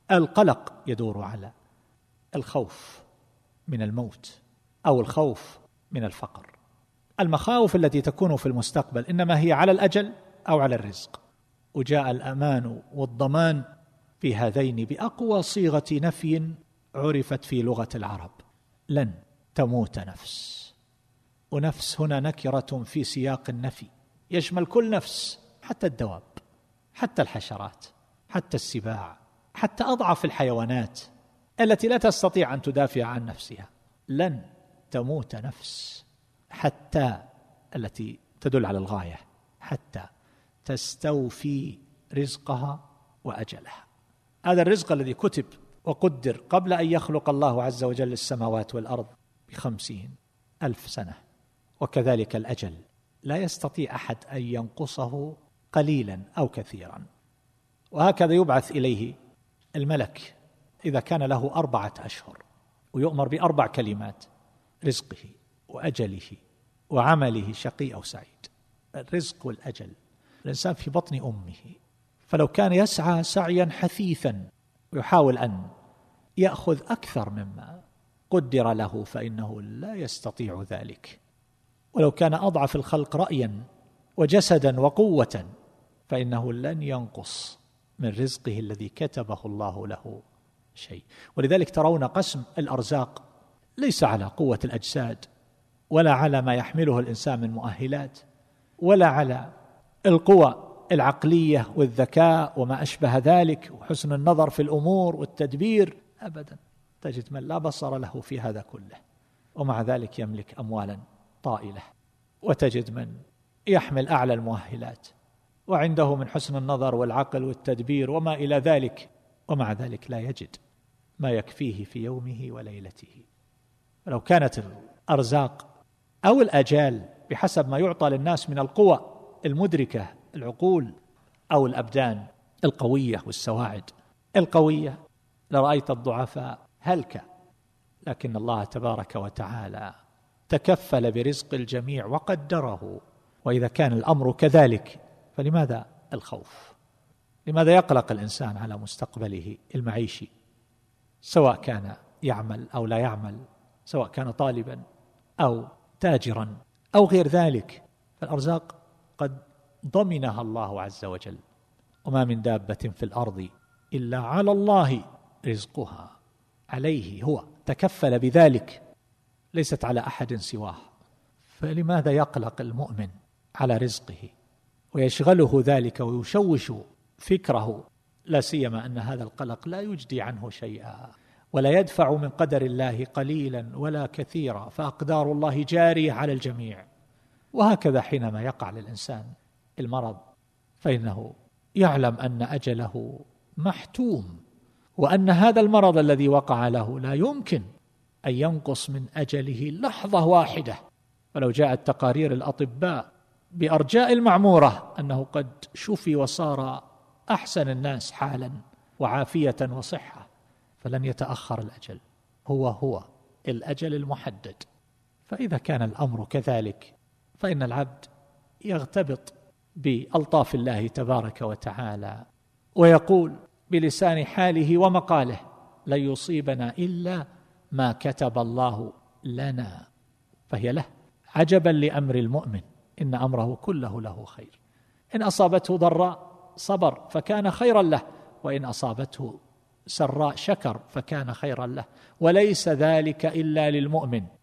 القلق يدور على الخوف من الموت أو الخوف من الفقر. المخاوف التي تكون في المستقبل إنما هي على الأجل أو على الرزق، وجاء الأمان والضمان في هذين بأقوى صيغة نفي عرفت في لغة العرب: لن تموت نفس. ونفس هنا نكرة في سياق النفي، يشمل كل نفس، حتى الدواب، حتى الحشرات، حتى السباع، حتى أضعف الحيوانات التي لا تستطيع أن تدافع عن نفسها. لن تموت نفس، حتى التي تدل على الغاية، حتى تستوفي رزقها وأجلها. هذا الرزق الذي كتب وقدر قبل أن يخلق الله عز وجل السماوات والأرض ب50,000 سنة، وكذلك الأجل لا يستطيع أحد أن ينقصه قليلا أو كثيرا. وهكذا يبعث إليه الملك إذا كان له 4 أشهر ويؤمر ب4 كلمات: رزقه وأجله وعمله شقي أو سعيد. الرزق والأجل، الإنسان في بطن أمه، فلو كان يسعى سعيا حثيثا ويحاول أن يأخذ أكثر مما قدر له فإنه لا يستطيع ذلك. ولو كان أضعف الخلق رأيا وجسدا وقوة فإنه لن ينقص من رزقه الذي كتبه الله له شيء. ولذلك ترون قسم الأرزاق ليس على قوة الأجساد، ولا على ما يحمله الإنسان من مؤهلات، ولا على القوى العقلية والذكاء وما أشبه ذلك وحسن النظر في الأمور والتدبير، أبدا. تجد من لا بصر له في هذا كله ومع ذلك يملك أموالا طائلة، وتجد من يحمل أعلى المؤهلات وعنده من حسن النظر والعقل والتدبير وما إلى ذلك، ومع ذلك لا يجد ما يكفيه في يومه وليلته. ولو كانت الأرزاق أو الأجال بحسب ما يعطى للناس من القوى المدركة، العقول أو الأبدان القوية والسواعد القوية، لرأيت الضعفاء هلكا. لكن الله تبارك وتعالى تكفل برزق الجميع وقدره. وإذا كان الأمر كذلك فلماذا الخوف؟ لماذا يقلق الإنسان على مستقبله المعيشي، سواء كان يعمل أو لا يعمل، سواء كان طالبا أو تاجرا أو غير ذلك؟ فالأرزاق قد ضمنها الله عز وجل: وما من دابة في الأرض إلا على الله رزقها. عليه هو تكفل بذلك، ليست على أحد سواه. فلماذا يقلق المؤمن على رزقه ويشغله ذلك ويشوش فكره؟ لا سيما أن هذا القلق لا يجدي عنه شيئا، ولا يدفع من قدر الله قليلا ولا كثيرا، فأقدار الله جارية على الجميع. وهكذا حينما يقع للإنسان المرض فإنه يعلم أن أجله محتوم، وأن هذا المرض الذي وقع له لا يمكن أن ينقص من أجله لحظة واحدة. فلو جاءت تقارير الأطباء بأرجاء المعمورة أنه قد شفي وصار أحسن الناس حالا وعافية وصحة، فلن يتأخر الأجل، هو الأجل المحدد. فإذا كان الأمر كذلك فإن العبد يغتبط بألطاف الله تبارك وتعالى ويقول بلسان حاله ومقاله: لن يصيبنا إلا ما كتب الله لنا. فهي له. عجبا لأمر المؤمن، إن أمره كله له خير. إن أصابته ضراء صبر فكان خيرا له، وإن أصابته سراء شكر فكان خيرا له. وليس ذلك إلا للمؤمن.